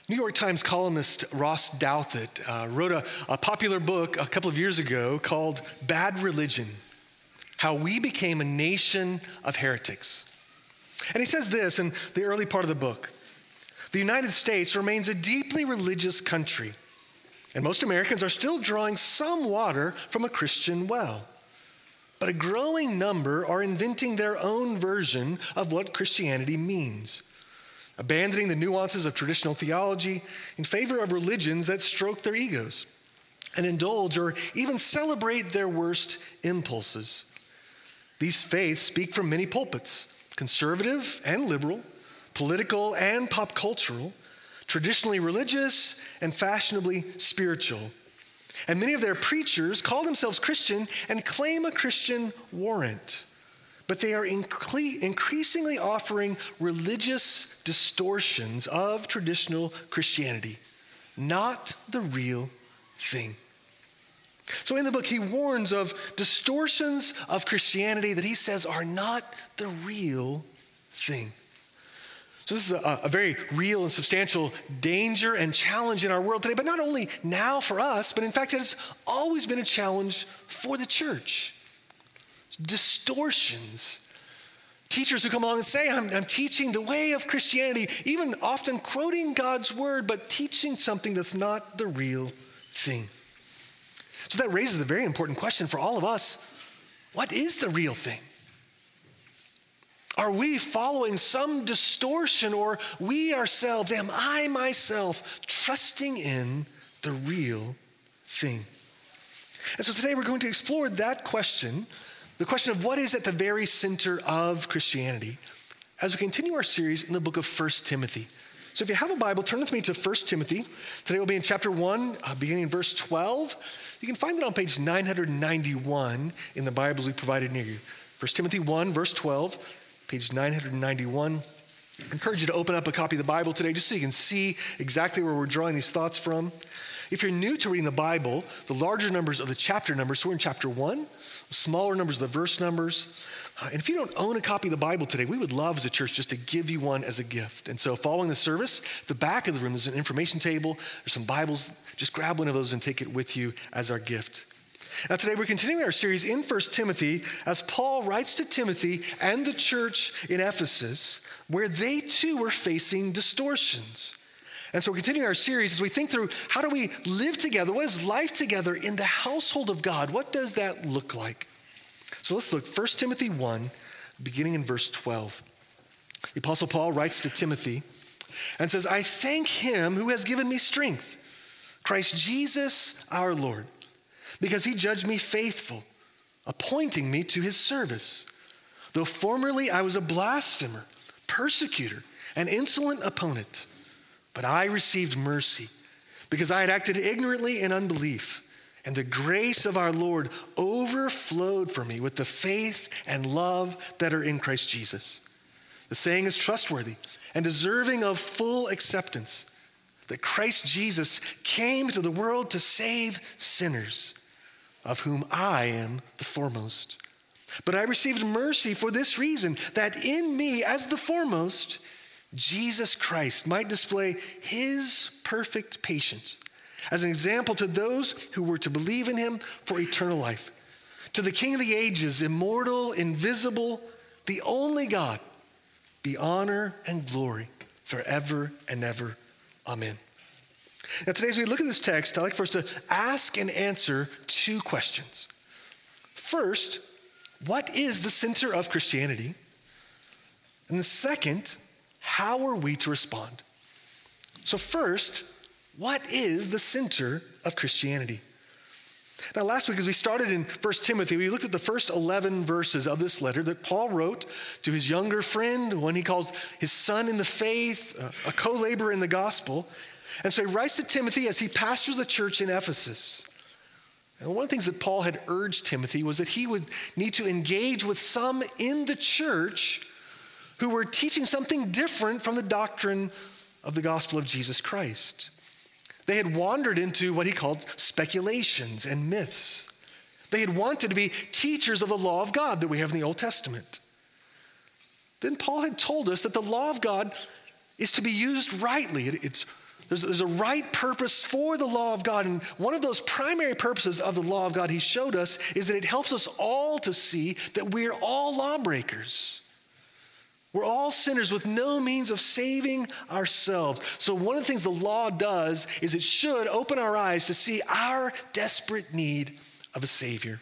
New York Times columnist Ross Douthat wrote a popular book a couple of years ago called Bad Religion: How We Became a Nation of Heretics. And he says this in the early part of the book: the United States remains a deeply religious country, and most Americans are still drawing some water from a Christian well. But a growing number are inventing their own version of what Christianity means, abandoning the nuances of traditional theology in favor of religions that stroke their egos and indulge or even celebrate their worst impulses. These faiths speak from many pulpits, conservative and liberal, political and pop cultural, traditionally religious and fashionably spiritual. And many of their preachers call themselves Christian and claim a Christian warrant. But they are increasingly offering religious distortions of traditional Christianity, not the real thing. So in the book, he warns of distortions of Christianity that he says are not the real thing. So this is a very real and substantial danger and challenge in our world today, but not only now for us, but in fact it has always been a challenge for the church. Distortions. Teachers who come along and say, I'm teaching the way of Christianity, even often quoting God's word, but teaching something that's not the real thing. So that raises a very important question for all of us. What is the real thing? Are we following some distortion, or we ourselves, am I myself, trusting in the real thing? And so today we're going to explore that question, the question of what is at the very center of Christianity, as we continue our series in the book of 1 Timothy. So if you have a Bible, turn with me to 1 Timothy. Today we'll be in chapter 1, beginning in verse 12. You can find it on page 991 in the Bibles we provided near you. 1 Timothy 1, verse 12. Page 991. I encourage you to open up a copy of the Bible today just so you can see exactly where we're drawing these thoughts from. If you're new to reading the Bible, the larger numbers are the chapter numbers. So we're in chapter 1. The smaller numbers are the verse numbers. And if you don't own a copy of the Bible today, we would love as a church just to give you one as a gift. And so following the service, at the back of the room, there's an information table. There's some Bibles. Just grab one of those and take it with you as our gift. Now today we're continuing our series in 1 Timothy as Paul writes to Timothy and the church in Ephesus, where they too were facing distortions. And so we're continuing our series as we think through, how do we live together? What is life together in the household of God? What does that look like? So let's look, 1 Timothy 1, beginning in verse 12. The Apostle Paul writes to Timothy and says, I thank him who has given me strength, Christ Jesus our Lord, because he judged me faithful, appointing me to his service. Though formerly I was a blasphemer, persecutor, and insolent opponent, but I received mercy because I had acted ignorantly in unbelief, and the grace of our Lord overflowed for me with the faith and love that are in Christ Jesus. The saying is trustworthy and deserving of full acceptance, that Christ Jesus came to the world to save sinners, of whom I am the foremost. But I received mercy for this reason, that in me, as the foremost, Jesus Christ might display his perfect patience as an example to those who were to believe in him for eternal life. To the King of the ages, immortal, invisible, the only God, be honor and glory forever and ever. Amen. Now today as we look at this text, I'd like for us to ask and answer two questions. First, what is the center of Christianity? And the second, how are we to respond? So first, what is the center of Christianity? Now last week as we started in 1 Timothy, we looked at the first 11 verses of this letter that Paul wrote to his younger friend, one he calls his son in the faith, a co-laborer in the gospel. And so he writes to Timothy as he pastors the church in Ephesus. And one of the things that Paul had urged Timothy was that he would need to engage with some in the church who were teaching something different from the doctrine of the gospel of Jesus Christ. They had wandered into what he called speculations and myths. They had wanted to be teachers of the law of God that we have in the Old Testament. Then Paul had told us that the law of God is to be used rightly. It's There's a right purpose for the law of God. And one of those primary purposes of the law of God he showed us is that it helps us all to see that we're all lawbreakers. We're all sinners with no means of saving ourselves. So one of the things the law does is it should open our eyes to see our desperate need of a Savior.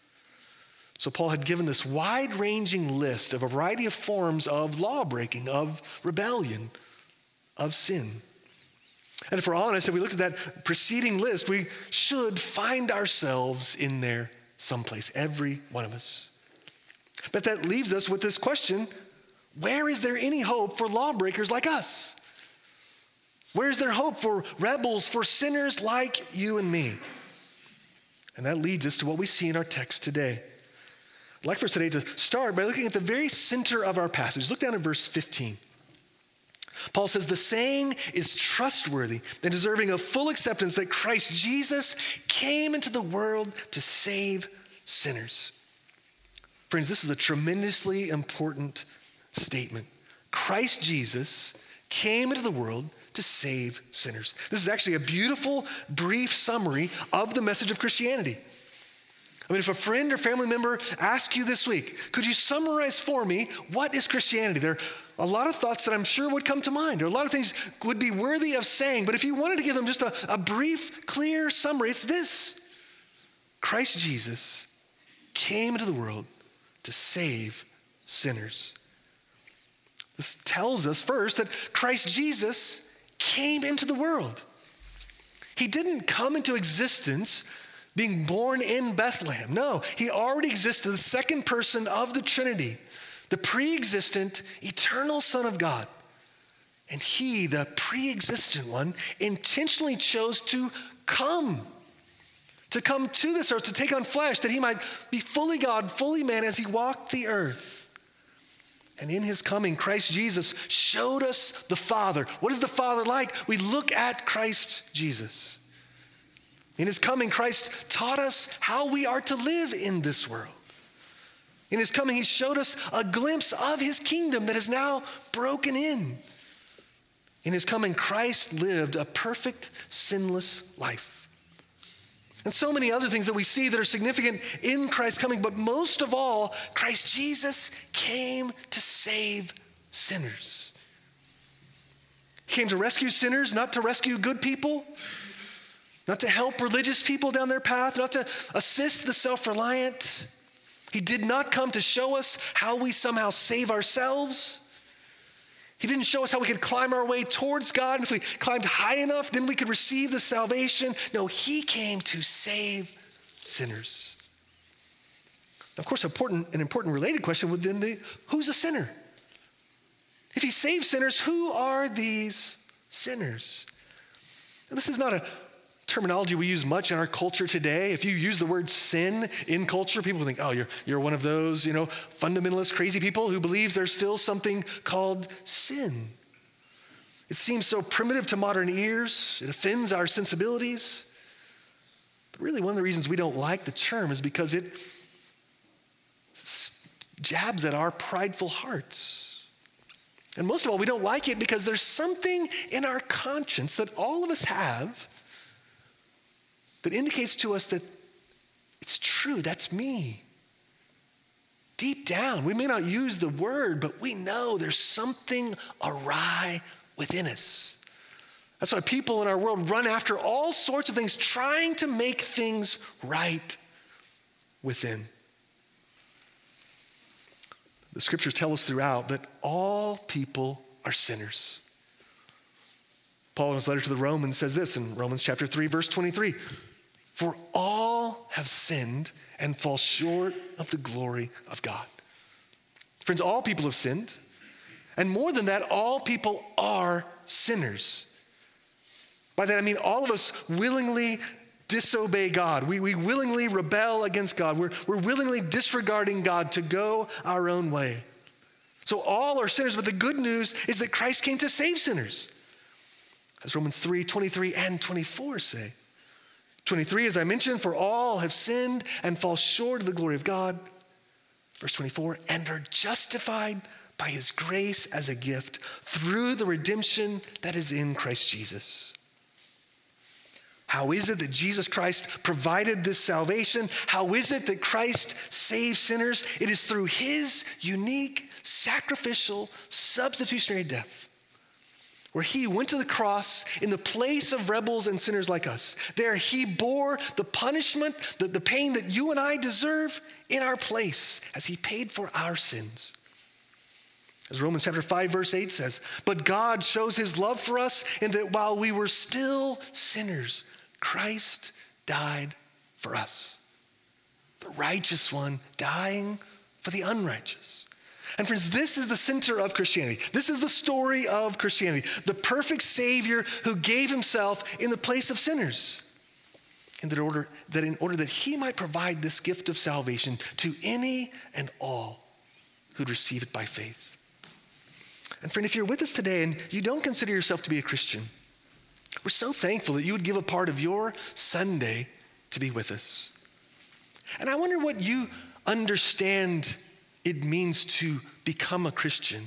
So Paul had given this wide-ranging list of a variety of forms of lawbreaking, of rebellion, of sin. And if we're honest, if we looked at that preceding list, we should find ourselves in there someplace, every one of us. But that leaves us with this question: where is there any hope for lawbreakers like us? Where is there hope for rebels, for sinners like you and me? And that leads us to what we see in our text today. I'd like for us today to start by looking at the very center of our passage. Look down at verse 15. Paul says, the saying is trustworthy and deserving of full acceptance that Christ Jesus came into the world to save sinners. Friends, this is a tremendously important statement. Christ Jesus came into the world to save sinners. This is actually a beautiful, brief summary of the message of Christianity. I mean, if a friend or family member asks you this week, could you summarize for me what is Christianity? There are a lot of thoughts that I'm sure would come to mind. There are a lot of things would be worthy of saying, but if you wanted to give them just a brief, clear summary, it's this: Christ Jesus came into the world to save sinners. This tells us first that Christ Jesus came into the world. He didn't come into existence being born in Bethlehem. No, he already existed, the second person of the Trinity, the pre-existent, eternal Son of God. And he, the pre-existent one, intentionally chose to come to this earth, to take on flesh, that he might be fully God, fully man as he walked the earth. And in his coming, Christ Jesus showed us the Father. What is the Father like? We look at Christ Jesus. In his coming, Christ taught us how we are to live in this world. In his coming, he showed us a glimpse of his kingdom that is now broken in. In his coming, Christ lived a perfect, sinless life. And so many other things that we see that are significant in Christ's coming, but most of all, Christ Jesus came to save sinners. He came to rescue sinners, not to rescue good people, not to help religious people down their path, not to assist the self-reliant. He did not come to show us how we somehow save ourselves. He didn't show us how we could climb our way towards God. And if we climbed high enough, then we could receive the salvation. No, he came to save sinners. Of course, an important related question would then be, who's a sinner? If he saves sinners, who are these sinners? And this is not a terminology we use much in our culture today. If you use the word sin in culture, people think, oh, you're one of those, fundamentalist crazy people who believes there's still something called sin. It seems so primitive to modern ears. It offends our sensibilities. But really, one of the reasons we don't like the term is because it jabs at our prideful hearts. And most of all, we don't like it because there's something in our conscience that all of us have that indicates to us that it's true, that's me. Deep down, we may not use the word, but we know there's something awry within us. That's why people in our world run after all sorts of things, trying to make things right within. The scriptures tell us throughout that all people are sinners. Paul in his letter to the Romans says this in Romans chapter 3, verse 23. For all have sinned and fall short of the glory of God. Friends, all people have sinned. And more than that, all people are sinners. By that I mean all of us willingly disobey God. We willingly rebel against God. We're willingly disregarding God to go our own way. So all are sinners, but the good news is that Christ came to save sinners. As Romans 3, 23 and 24 say. 23, as I mentioned, for all have sinned and fall short of the glory of God. Verse 24, and are justified by his grace as a gift through the redemption that is in Christ Jesus. How is it that Jesus Christ provided this salvation? How is it that Christ saves sinners? It is through his unique, sacrificial, substitutionary death, where he went to the cross in the place of rebels and sinners like us. There he bore the punishment, the pain that you and I deserve in our place as he paid for our sins. As Romans chapter 5 verse 8 says, but God shows his love for us in that while we were still sinners, Christ died for us. The righteous one dying for the unrighteous. And friends, this is the center of Christianity. This is the story of Christianity. The perfect Savior who gave himself in the place of sinners. In order that he might provide this gift of salvation to any and all who'd receive it by faith. And friend, if you're with us today and you don't consider yourself to be a Christian, we're so thankful that you would give a part of your Sunday to be with us. And I wonder what you understand it means to become a Christian.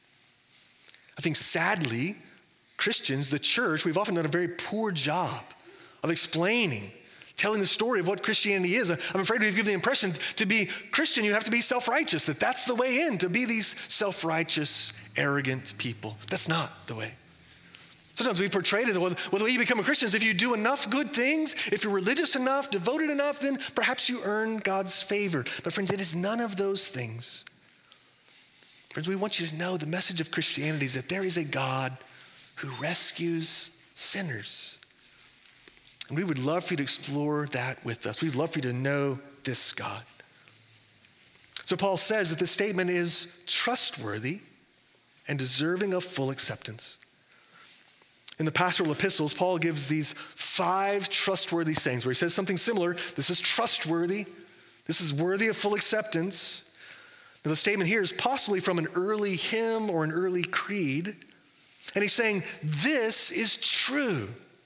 I think sadly, Christians, the church, we've often done a very poor job of explaining, telling the story of what Christianity is. I'm afraid we've given the impression to be Christian, you have to be self-righteous, that that's the way in, to be these self-righteous, arrogant people. That's not the way. Sometimes we portray it, well, the way you become a Christian is if you do enough good things, if you're religious enough, devoted enough, then perhaps you earn God's favor. But friends, it is none of those things. Friends, we want you to know the message of Christianity is that there is a God who rescues sinners. And we would love for you to explore that with us. We'd love for you to know this God. So Paul says that this statement is trustworthy and deserving of full acceptance. In the pastoral epistles, Paul gives these 5 trustworthy sayings where he says something similar. This is trustworthy. This is worthy of full acceptance. Now, the statement here is possibly from an early hymn or an early creed. And he's saying, this is true.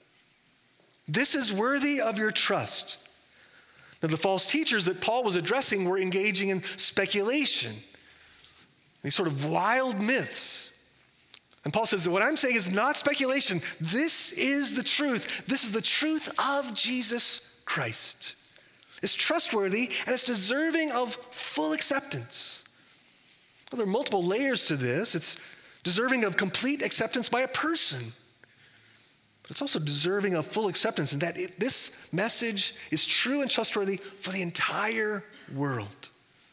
This is worthy of your trust. Now, the false teachers that Paul was addressing were engaging in speculation, these sort of wild myths. And Paul says that what I'm saying is not speculation. This is the truth. This is the truth of Jesus Christ. It's trustworthy and it's deserving of full acceptance. Well, there are multiple layers to this. It's deserving of complete acceptance by a person. But it's also deserving of full acceptance in that this message is true and trustworthy for the entire world.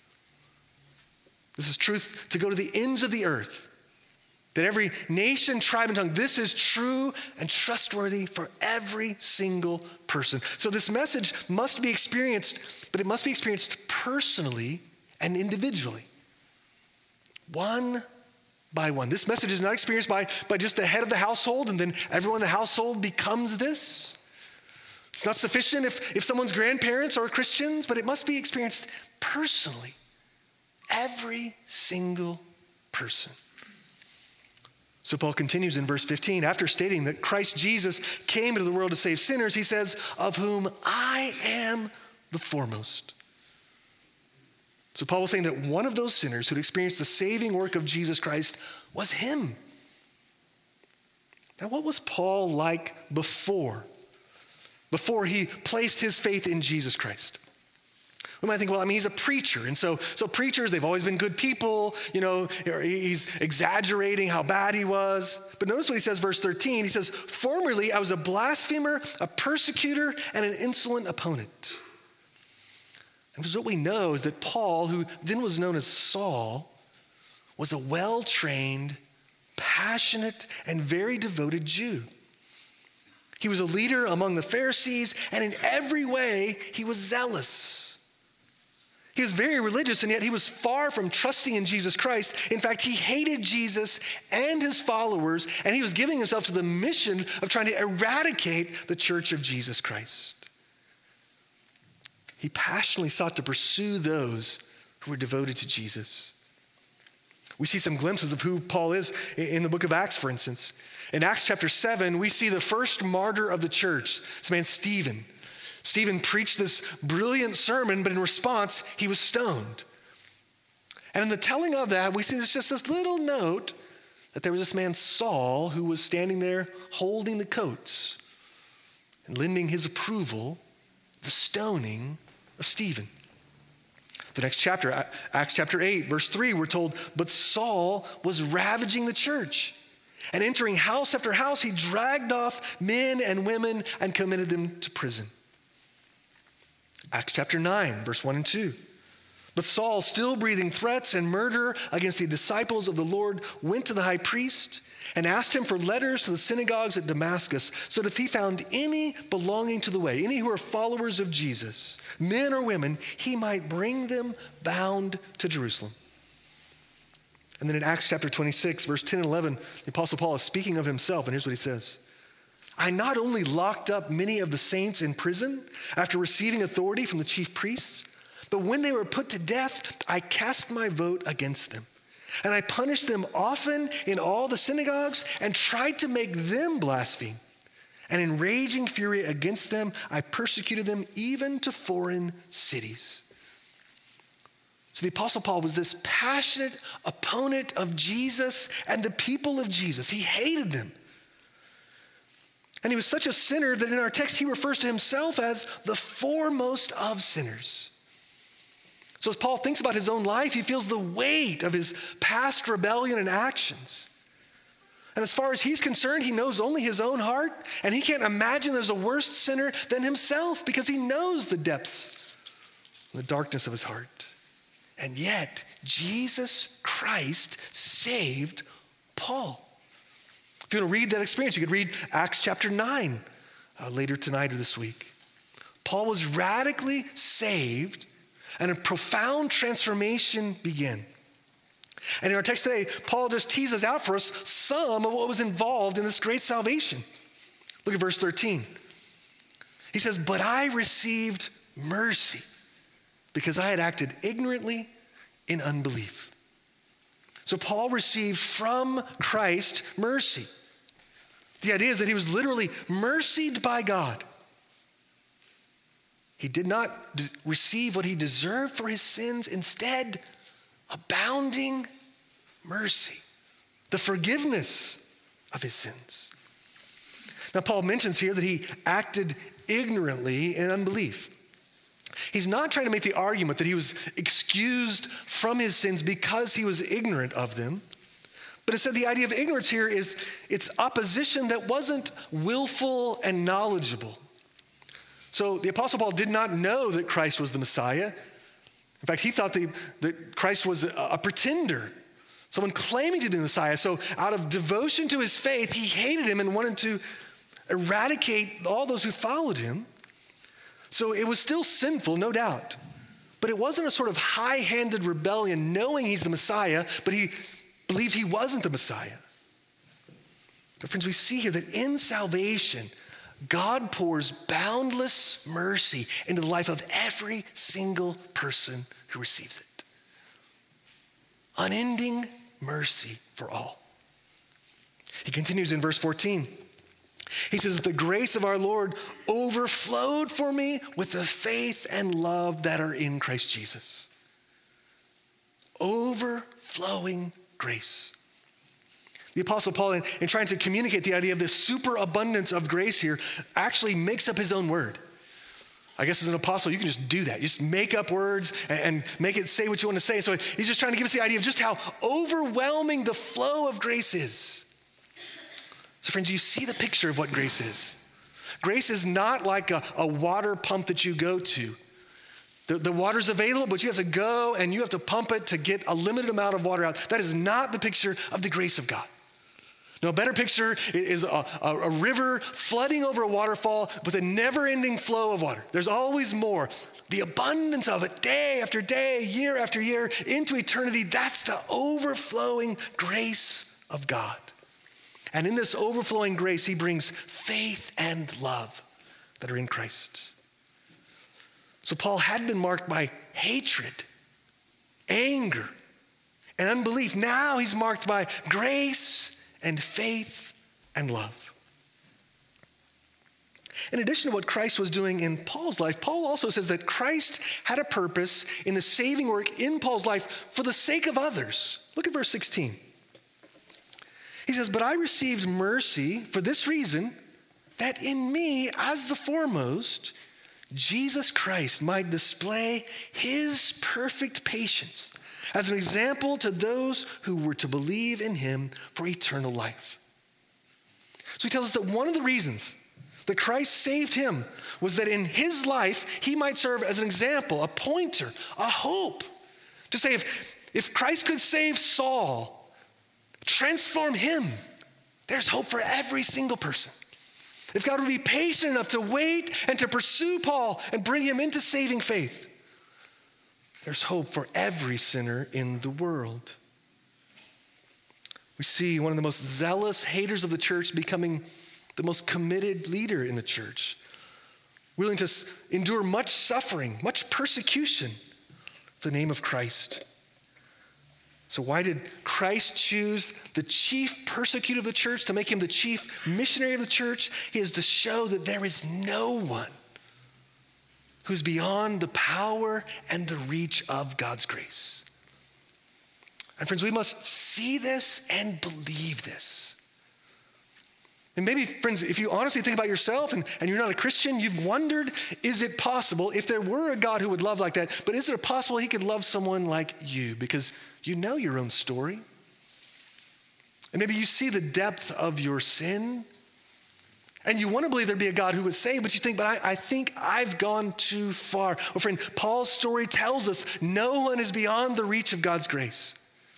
This is truth to go to the ends of the earth. That every nation, tribe, and tongue, this is true and trustworthy for every single person. So this message must be experienced, but it must be experienced personally and individually. One by one. This message is not experienced by just the head of the household and then everyone in the household becomes this. It's not sufficient if someone's grandparents are Christians, but it must be experienced personally. Every single person. So Paul continues in verse 15. After stating that Christ Jesus came into the world to save sinners, he says, of whom I am the foremost. So Paul was saying that one of those sinners who'd experienced the saving work of Jesus Christ was him. Now, what was Paul like before he placed his faith in Jesus Christ? We might think, well, he's a preacher. And so preachers, they've always been good people. He's exaggerating how bad he was. But notice what he says, verse 13. He says, formerly I was a blasphemer, a persecutor, and an insolent opponent. And what we know is that Paul, who then was known as Saul, was a well-trained, passionate, and very devoted Jew. He was a leader among the Pharisees, and in every way, he was zealous. He was very religious, and yet he was far from trusting in Jesus Christ. In fact, he hated Jesus and his followers, and he was giving himself to the mission of trying to eradicate the church of Jesus Christ. He passionately sought to pursue those who were devoted to Jesus. We see some glimpses of who Paul is in the book of Acts, for instance. In Acts chapter 7, we see the first martyr of the church, this man Stephen. Stephen preached this brilliant sermon, but in response, he was stoned. And in the telling of that, we see there's just this little note that there was this man Saul who was standing there holding the coats and lending his approval the stoning of Stephen. The next chapter, Acts chapter 8, verse 3, we're told, but Saul was ravaging the church. And entering house after house, he dragged off men and women and committed them to prison. Acts chapter 9, verse 1 and 2. But Saul, still breathing threats and murder against the disciples of the Lord, went to the high priest and asked him for letters to the synagogues at Damascus, so that if he found any belonging to the way, any who are followers of Jesus, men or women, he might bring them bound to Jerusalem. And then in Acts chapter 26, verse 10 and 11, the Apostle Paul is speaking of himself, and here's what he says. I not only locked up many of the saints in prison after receiving authority from the chief priests, but when they were put to death, I cast my vote against them. And I punished them often in all the synagogues and tried to make them blaspheme. And in raging fury against them, I persecuted them even to foreign cities. So the Apostle Paul was this passionate opponent of Jesus and the people of Jesus. He hated them. And he was such a sinner that in our text, he refers to himself as the foremost of sinners. So as Paul thinks about his own life, he feels the weight of his past rebellion and actions. And as far as he's concerned, he knows only his own heart, and he can't imagine there's a worse sinner than himself because he knows the depths and the darkness of his heart. And yet, Jesus Christ saved Paul. If you want to read that experience, you could read Acts chapter 9 later tonight or this week. Paul was radically saved and a profound transformation began. And in our text today, Paul just teases out for us some of what was involved in this great salvation. Look at verse 13. He says, but I received mercy because I had acted ignorantly in unbelief. So Paul received from Christ mercy. The idea is that he was literally mercied by God. He did not receive what he deserved for his sins. Instead, abounding mercy, the forgiveness of his sins. Now, Paul mentions here that he acted ignorantly in unbelief. He's not trying to make the argument that he was excused from his sins because he was ignorant of them. But instead, the idea of ignorance here is it's opposition that wasn't willful and knowledgeable. So the Apostle Paul did not know that Christ was the Messiah. In fact, he thought that Christ was a pretender, someone claiming to be the Messiah. So out of devotion to his faith, he hated him and wanted to eradicate all those who followed him. So it was still sinful, no doubt. But it wasn't a sort of high-handed rebellion knowing he's the Messiah, but he believed he wasn't the Messiah. But friends, we see here that in salvation, God pours boundless mercy into the life of every single person who receives it. Unending mercy for all. He continues in verse 14. He says, the grace of our Lord overflowed for me with the faith and love that are in Christ Jesus. Overflowing grace. The Apostle Paul, in trying to communicate the idea of this superabundance of grace here, actually makes up his own word. I guess as an apostle, you can just do that. You just make up words and make it say what you want to say. So he's just trying to give us the idea of just how overwhelming the flow of grace is. So friends, you see the picture of what grace is. Grace is not like a water pump that you go to. The water's available, but you have to go and you have to pump it to get a limited amount of water out. That is not the picture of the grace of God. No, a better picture is a river flooding over a waterfall with a never-ending flow of water. There's always more. The abundance of it, day after day, year after year, into eternity, that's the overflowing grace of God. And in this overflowing grace, he brings faith and love that are in Christ. So Paul had been marked by hatred, anger, and unbelief. Now he's marked by grace and faith and love. In addition to what Christ was doing in Paul's life, Paul also says that Christ had a purpose in the saving work in Paul's life for the sake of others. Look at verse 16. He says, "But I received mercy for this reason, that in me, as the foremost, Jesus Christ might display his perfect patience as an example to those who were to believe in him for eternal life." So he tells us that one of the reasons that Christ saved him was that in his life, he might serve as an example, a pointer, a hope. To say if Christ could save Saul, transform him, there's hope for every single person. If God would be patient enough to wait and to pursue Paul and bring him into saving faith, there's hope for every sinner in the world. We see one of the most zealous haters of the church becoming the most committed leader in the church, willing to endure much suffering, much persecution for the name of Christ. So why did Christ choose the chief persecutor of the church to make him the chief missionary of the church? He is to show that there is no one who's beyond the power and the reach of God's grace. And friends, we must see this and believe this. And maybe, friends, if you honestly think about yourself and you're not a Christian, you've wondered, is it possible, if there were a God who would love like that, but is it possible he could love someone like you? Because you know your own story. And maybe you see the depth of your sin, and you want to believe there'd be a God who would save, but you think, but I think I've gone too far. Well, friend, Paul's story tells us no one is beyond the reach of God's grace.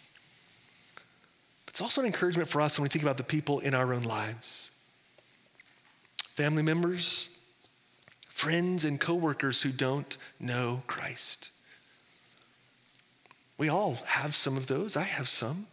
It's also an encouragement for us when we think about the people in our own lives. Family members, friends, and coworkers who don't know Christ. We all have some of those. I have some.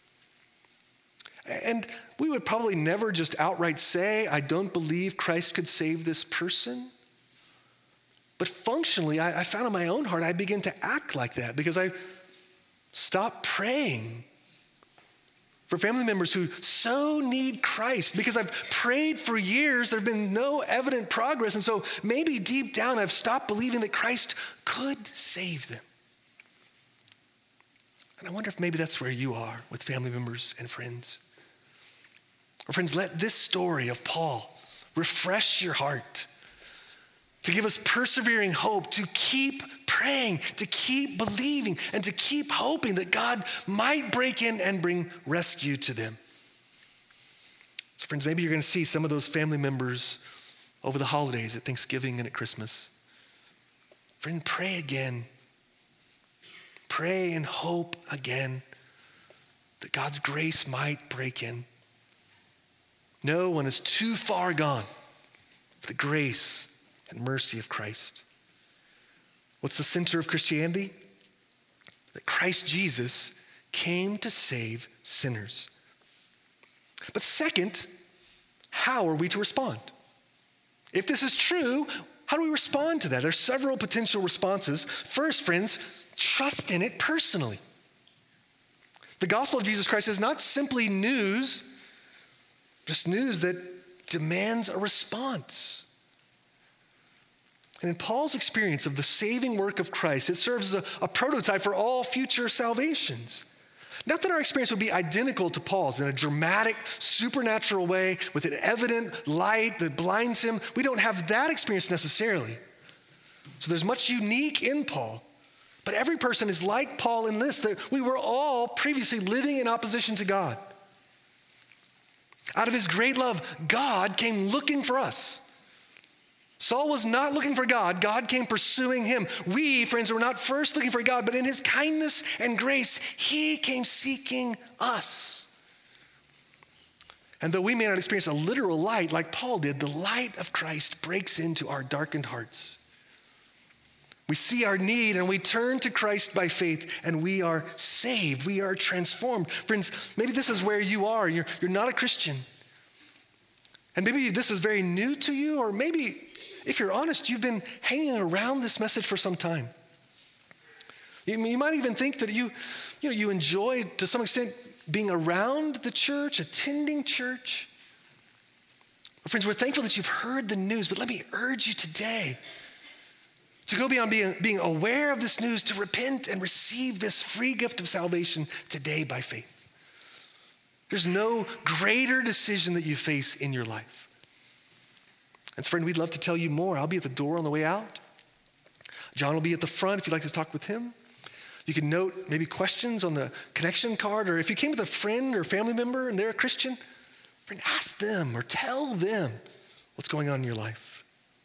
And we would probably never just outright say, I don't believe Christ could save this person. But functionally, I found in my own heart, I begin to act like that because I stopped praying for family members who so need Christ. Because I've prayed for years, there have been no evident progress. And so maybe deep down, I've stopped believing that Christ could save them. And I wonder if maybe that's where you are with family members and friends. Or friends, let this story of Paul refresh your heart, to give us persevering hope, to keep praying, to keep believing, and to keep hoping that God might break in and bring rescue to them. So friends, maybe you're going to see some of those family members over the holidays at Thanksgiving and at Christmas. Friend, pray again. Pray and hope again that God's grace might break in. No one is too far gone for the grace and mercy of Christ. What's the center of Christianity? That Christ Jesus came to save sinners. But second, how are we to respond? If this is true, how do we respond to that? There's several potential responses. First, friends, trust in it personally. The gospel of Jesus Christ is not simply news, just news that demands a response. And in Paul's experience of the saving work of Christ, it serves as a prototype for all future salvations. Not that our experience would be identical to Paul's in a dramatic, supernatural way with an evident light that blinds him. We don't have that experience necessarily. So there's much unique in Paul. But every person is like Paul in this, that we were all previously living in opposition to God. Out of his great love, God came looking for us. Saul was not looking for God. God came pursuing him. We, friends, were not first looking for God, but in his kindness and grace, he came seeking us. And though we may not experience a literal light like Paul did, the light of Christ breaks into our darkened hearts. We see our need and we turn to Christ by faith and we are saved. We are transformed. Friends, maybe this is where you are. You're not a Christian. And maybe this is very new to you, or maybe, if you're honest, you've been hanging around this message for some time. You might even think that you enjoy, to some extent, being around the church, attending church. Friends, we're thankful that you've heard the news, but let me urge you today to go beyond being aware of this news, to repent and receive this free gift of salvation today by faith. There's no greater decision that you face in your life. And so, friend, we'd love to tell you more. I'll be at the door on the way out. John will be at the front if you'd like to talk with him. You can note maybe questions on the connection card, or if you came with a friend or family member and they're a Christian, friend, ask them or tell them what's going on in your life.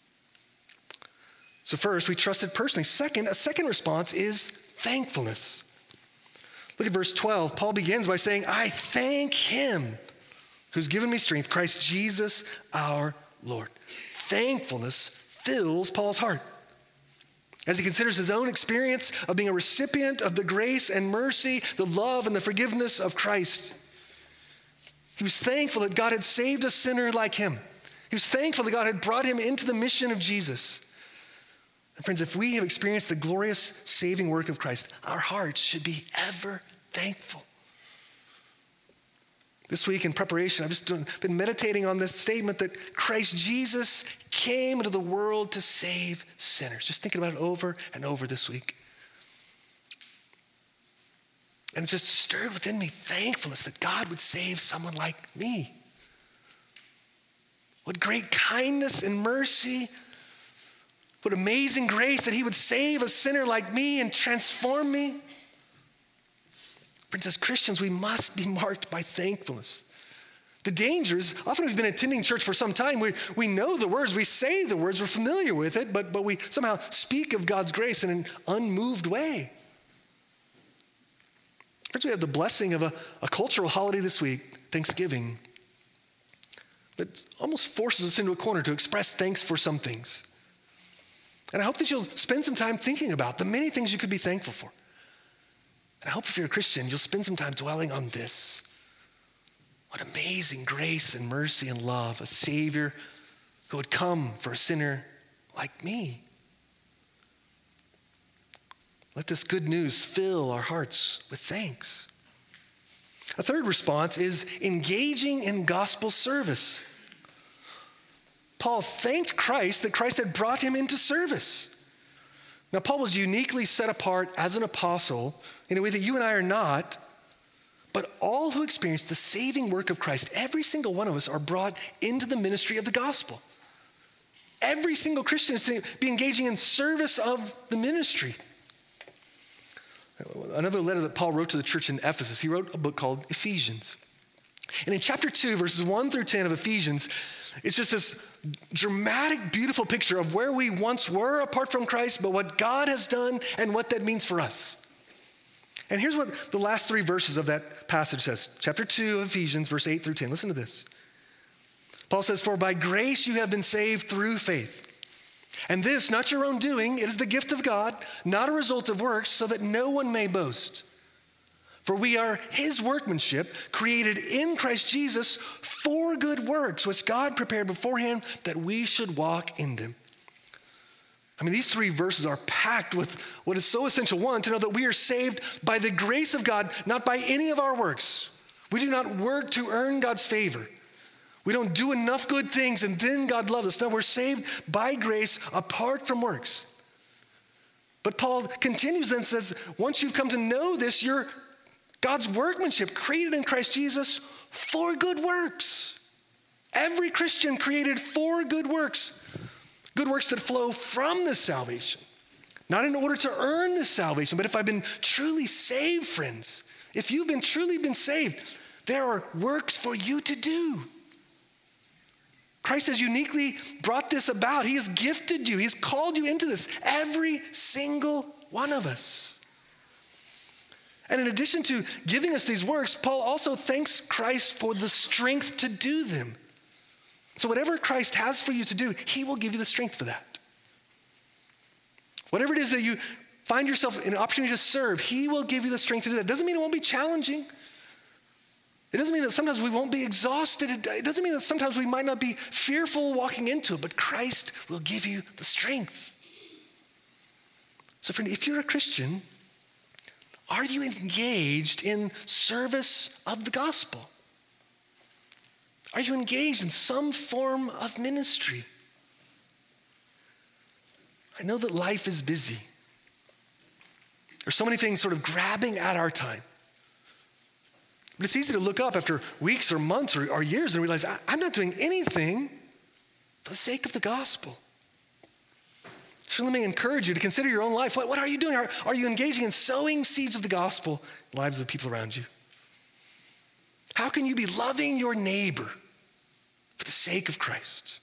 So first, we trusted personally. Second, a second response is thankfulness. Look at verse 12. Paul begins by saying, I thank him who's given me strength, Christ Jesus our Lord. Thankfulness fills Paul's heart as he considers his own experience of being a recipient of the grace and mercy, the love and the forgiveness of Christ. He was thankful that God had saved a sinner like him. He was thankful that God had brought him into the mission of Jesus. And friends, if we have experienced the glorious saving work of Christ, our hearts should be ever thankful. This week in preparation, I've just been meditating on this statement that Christ Jesus came into the world to save sinners. Just thinking about it over and over this week. And it just stirred within me thankfulness that God would save someone like me. What great kindness and mercy. What amazing grace that he would save a sinner like me and transform me. Friends, as Christians, we must be marked by thankfulness. The danger is, often we've been attending church for some time, we know the words, we say the words, we're familiar with it, but we somehow speak of God's grace in an unmoved way. Friends, we have the blessing of a cultural holiday this week, Thanksgiving, that almost forces us into a corner to express thanks for some things. And I hope that you'll spend some time thinking about the many things you could be thankful for. And I hope if you're a Christian, you'll spend some time dwelling on this. What amazing grace and mercy and love, a Savior who would come for a sinner like me. Let this good news fill our hearts with thanks. A third response is engaging in gospel service. Paul thanked Christ that Christ had brought him into service. Now, Paul was uniquely set apart as an apostle in a way that you and I are not, but all who experience the saving work of Christ, every single one of us are brought into the ministry of the gospel. Every single Christian is to be engaging in service of the ministry. Another letter that Paul wrote to the church in Ephesus, he wrote a book called Ephesians. And in chapter 2, verses 1 through 10 of Ephesians, it's just this dramatic, beautiful picture of where we once were apart from Christ, but what God has done and what that means for us. And here's what the last three verses of that passage says. Chapter 2 of Ephesians, verse 8 through 10. Listen to this. Paul says, for by grace you have been saved through faith. And this, not your own doing, it is the gift of God, not a result of works, so that no one may boast. For we are his workmanship, created in Christ Jesus for good works, which God prepared beforehand that we should walk in them. I mean, these three verses are packed with what is so essential. One, to know that we are saved by the grace of God, not by any of our works. We do not work to earn God's favor. We don't do enough good things and then God loves us. No, we're saved by grace apart from works. But Paul continues then and says, once you've come to know this, you're God's workmanship created in Christ Jesus for good works. Every Christian created for good works that flow from this salvation. Not in order to earn this salvation, but if I've been truly saved, friends, if you've been truly saved, there are works for you to do. Christ has uniquely brought this about. He has gifted you. He's called you into this, every single one of us. And in addition to giving us these works, Paul also thanks Christ for the strength to do them. So whatever Christ has for you to do, he will give you the strength for that. Whatever it is that you find yourself in an opportunity to serve, he will give you the strength to do that. It doesn't mean it won't be challenging. It doesn't mean that sometimes we won't be exhausted. It doesn't mean that sometimes we might not be fearful walking into it, but Christ will give you the strength. So friend, if you're a Christian, are you engaged in service of the gospel? Are you engaged in some form of ministry? I know that life is busy. There's so many things sort of grabbing at our time. But it's easy to look up after weeks or months or years and realize, I'm not doing anything for the sake of the gospel. So let me encourage you to consider your own life. What are you doing? Are you engaging in sowing seeds of the gospel in the lives of the people around you? How can you be loving your neighbor for the sake of Christ?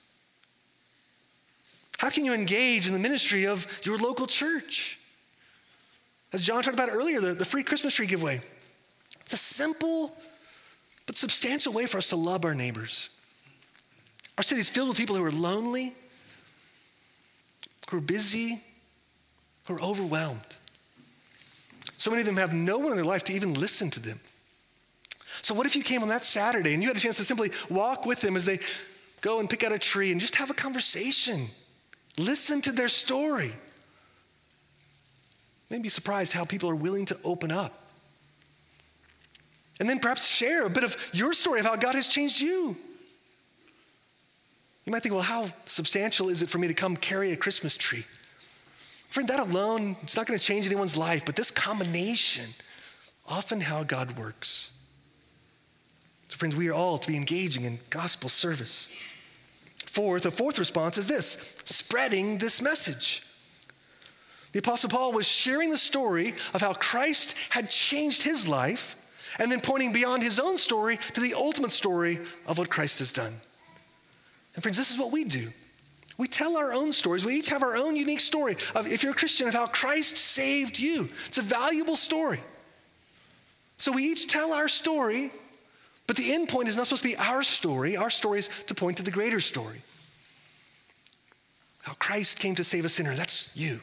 How can you engage in the ministry of your local church? As John talked about earlier, the free Christmas tree giveaway. It's a simple but substantial way for us to love our neighbors. Our city is filled with people who are lonely, who are busy, who are overwhelmed. So many of them have no one in their life to even listen to them. So what if you came on that Saturday and you had a chance to simply walk with them as they go and pick out a tree and just have a conversation? Listen to their story. Maybe be surprised how people are willing to open up. And then perhaps share a bit of your story of how God has changed you. You might think, well, how substantial is it for me to come carry a Christmas tree? Friend, that alone, it's not going to change anyone's life, but this combination, often how God works. So friends, we are all to be engaging in gospel service. A fourth response is this: spreading this message. The Apostle Paul was sharing the story of how Christ had changed his life, and then pointing beyond his own story to the ultimate story of what Christ has done. And friends, this is what we do. We tell our own stories. We each have our own unique story of, if you're a Christian, of how Christ saved you. It's a valuable story. So we each tell our story, but the end point is not supposed to be our story. Our story is to point to the greater story. How Christ came to save a sinner. That's you.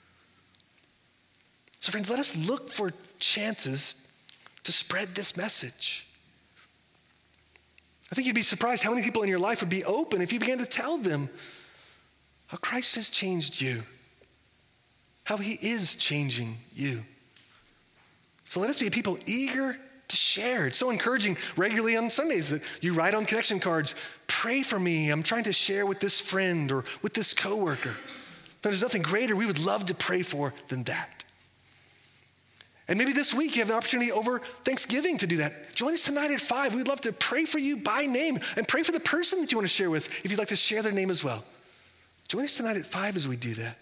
So friends, let us look for chances to spread this message. I think you'd be surprised how many people in your life would be open if you began to tell them how Christ has changed you, how he is changing you. So let us be a people eager to share. It's so encouraging regularly on Sundays that you write on connection cards, pray for me, I'm trying to share with this friend or with this coworker. But there's nothing greater we would love to pray for than that. And maybe this week you have the opportunity over Thanksgiving to do that. Join us tonight at 5. We'd love to pray for you by name and pray for the person that you want to share with if you'd like to share their name as well. Join us tonight at 5 as we do that.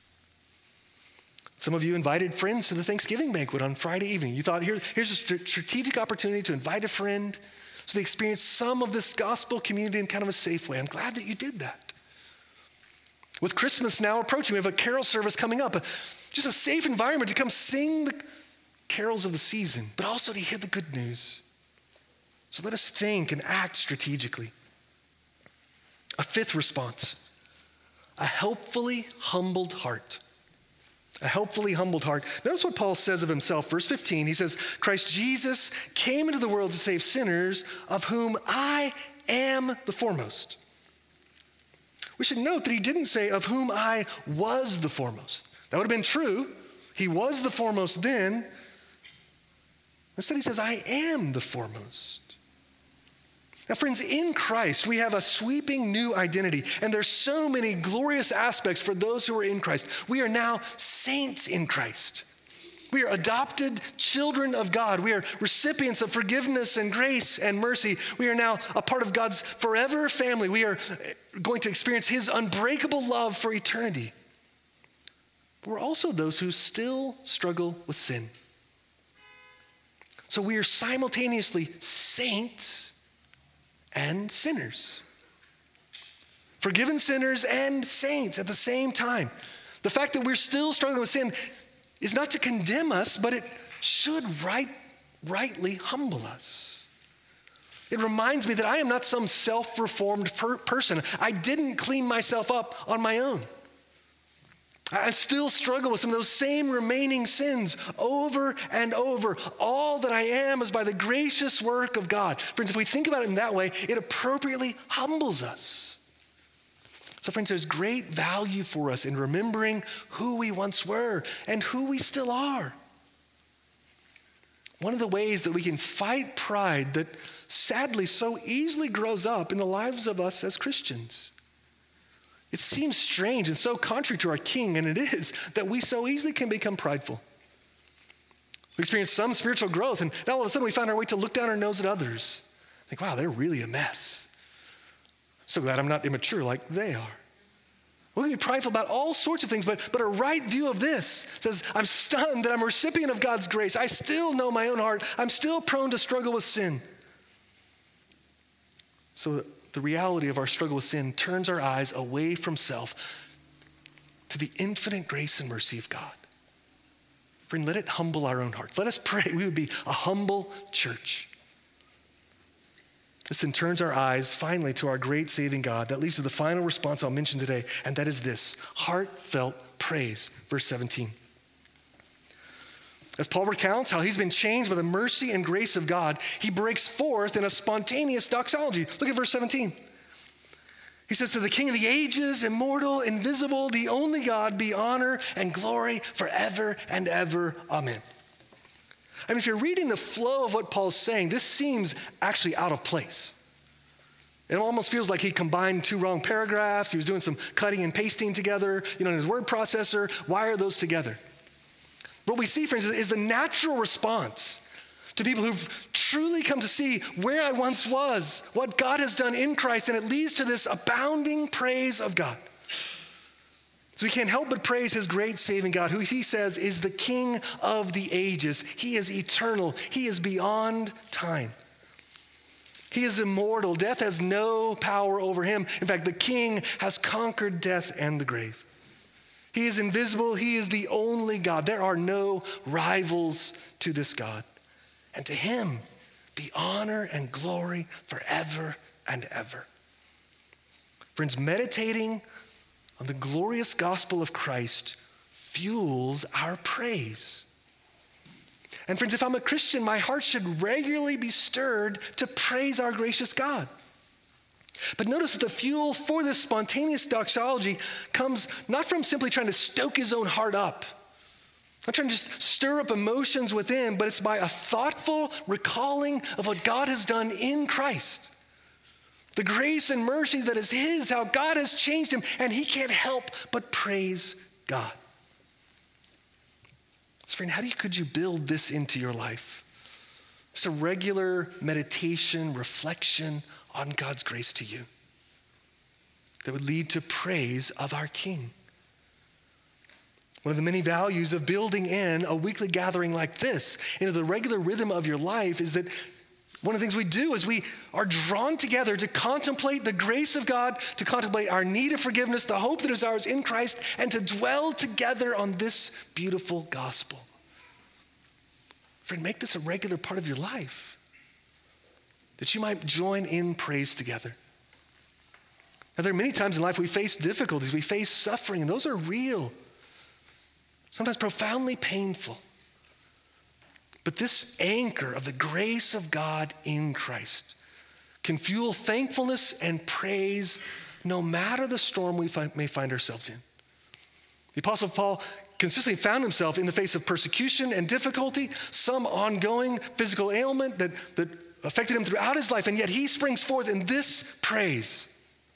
Some of you invited friends to the Thanksgiving banquet on Friday evening. You thought, here's a strategic opportunity to invite a friend so they experience some of this gospel community in kind of a safe way. I'm glad that you did that. With Christmas now approaching, we have a carol service coming up, just a safe environment to come sing the carols of the season, but also to hear the good news. So let us think and act strategically. A fifth response, a helpfully humbled heart. A helpfully humbled heart. Notice what Paul says of himself. Verse 15, he says, Christ Jesus came into the world to save sinners, of whom I am the foremost. We should note that he didn't say, of whom I was the foremost. That would have been true. He was the foremost then. Instead, he says, I am the foremost. Now, friends, in Christ, we have a sweeping new identity, and there's so many glorious aspects for those who are in Christ. We are now saints in Christ. We are adopted children of God. We are recipients of forgiveness and grace and mercy. We are now a part of God's forever family. We are going to experience his unbreakable love for eternity. But we're also those who still struggle with sin. So we are simultaneously saints and sinners. Forgiven sinners and saints at the same time. The fact that we're still struggling with sin is not to condemn us, but it should rightly humble us. It reminds me that I am not some self-reformed person. I didn't clean myself up on my own. I still struggle with some of those same remaining sins over and over. All that I am is by the gracious work of God. Friends, if we think about it in that way, it appropriately humbles us. So friends, there's great value for us in remembering who we once were and who we still are. One of the ways that we can fight pride that sadly so easily grows up in the lives of us as Christians. It seems strange and so contrary to our King, and it is, that we so easily can become prideful. We experience some spiritual growth, and now all of a sudden we find our way to look down our nose at others. Think, wow, they're really a mess. So glad I'm not immature like they are. We can be prideful about all sorts of things, but a right view of this says, I'm stunned that I'm a recipient of God's grace. I still know my own heart. I'm still prone to struggle with sin. So the reality of our struggle with sin turns our eyes away from self to the infinite grace and mercy of God. Friend, let it humble our own hearts. Let us pray we would be a humble church. This then turns our eyes finally to our great saving God. That leads to the final response I'll mention today, and that is this: heartfelt praise. Verse 17. As Paul recounts how he's been changed by the mercy and grace of God, he breaks forth in a spontaneous doxology. Look at verse 17. He says, to the King of the ages, immortal, invisible, the only God, be honor and glory forever and ever. Amen. I mean, if you're reading the flow of what Paul's saying, this seems actually out of place. It almost feels like he combined two wrong paragraphs. He was doing some cutting and pasting together, in his word processor. Why are those together? What we see, friends, is the natural response to people who've truly come to see where I once was, what God has done in Christ, and it leads to this abounding praise of God. So we can't help but praise his great saving God, who he says is the King of the ages. He is eternal. He is beyond time. He is immortal. Death has no power over him. In fact, the King has conquered death and the grave. He is invisible. He is the only God. There are no rivals to this God. And to him be honor and glory forever and ever. Friends, meditating on the glorious gospel of Christ fuels our praise. And friends, if I'm a Christian, my heart should regularly be stirred to praise our gracious God. But notice that the fuel for this spontaneous doxology comes not from simply trying to stoke his own heart up, not trying to just stir up emotions within, but it's by a thoughtful recalling of what God has done in Christ. The grace and mercy that is his, how God has changed him, and he can't help but praise God. So friend, could you build this into your life? Just a regular meditation, reflection on God's grace to you that would lead to praise of our King. One of the many values of building in a weekly gathering like this into the regular rhythm of your life is that one of the things we do is we are drawn together to contemplate the grace of God, to contemplate our need of forgiveness, the hope that is ours in Christ, and to dwell together on this beautiful gospel. Friend, make this a regular part of your life, that you might join in praise together. Now, there are many times in life we face difficulties, we face suffering, and those are real, sometimes profoundly painful. But this anchor of the grace of God in Christ can fuel thankfulness and praise no matter the storm we may find ourselves in. The Apostle Paul consistently found himself in the face of persecution and difficulty, some ongoing physical ailment that affected him throughout his life, and yet he springs forth in this praise.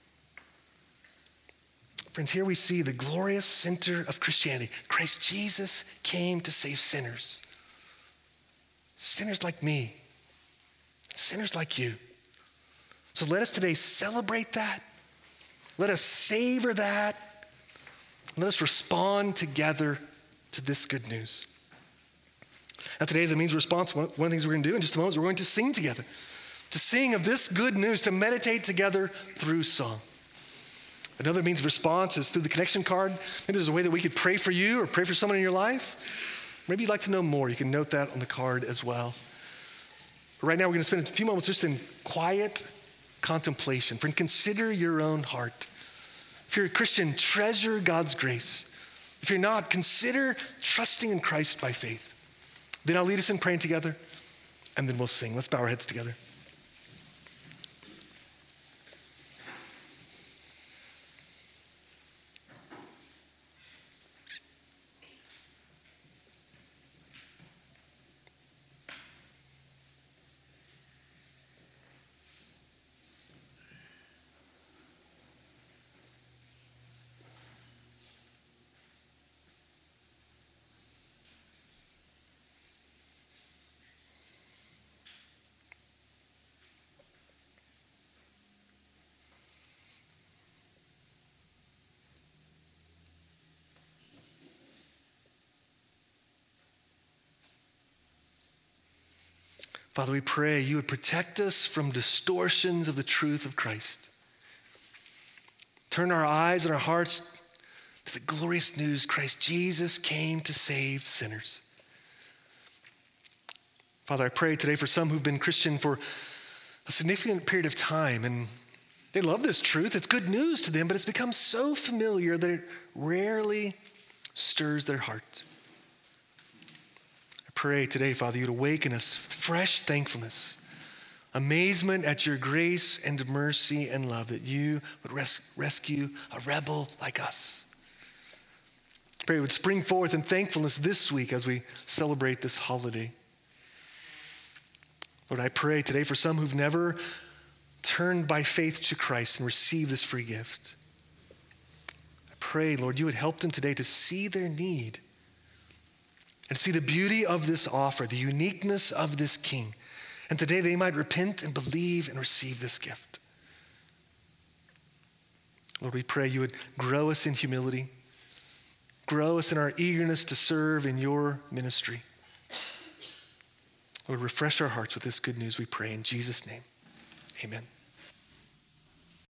Friends, here we see the glorious center of Christianity. Christ Jesus came to save sinners. Sinners like me, sinners like you. So let us today celebrate that. Let us savor that. Let us respond together to this good news. Now today, the means of response, one of the things we're going to do in just a moment is we're going to sing together. To sing of this good news, to meditate together through song. Another means of response is through the connection card. Maybe there's a way that we could pray for you or pray for someone in your life. Maybe you'd like to know more. You can note that on the card as well. But right now, we're going to spend a few moments just in quiet contemplation. Friend, consider your own heart. If you're a Christian, treasure God's grace. If you're not, consider trusting in Christ by faith. Then I'll lead us in praying together, and then we'll sing. Let's bow our heads together. Father, we pray you would protect us from distortions of the truth of Christ. Turn our eyes and our hearts to the glorious news Christ Jesus came to save sinners. Father, I pray today for some who've been Christian for a significant period of time, and they love this truth. It's good news to them, but it's become so familiar that it rarely stirs their heart. I pray today, Father, you'd awaken us with fresh thankfulness, amazement at your grace and mercy and love, that you would rescue a rebel like us. I pray it would spring forth in thankfulness this week as we celebrate this holiday. Lord, I pray today for some who've never turned by faith to Christ and received this free gift. I pray, Lord, you would help them today to see their need and see the beauty of this offer, the uniqueness of this King. And today they might repent and believe and receive this gift. Lord, we pray you would grow us in humility, grow us in our eagerness to serve in your ministry. Lord, refresh our hearts with this good news, we pray in Jesus' name. Amen.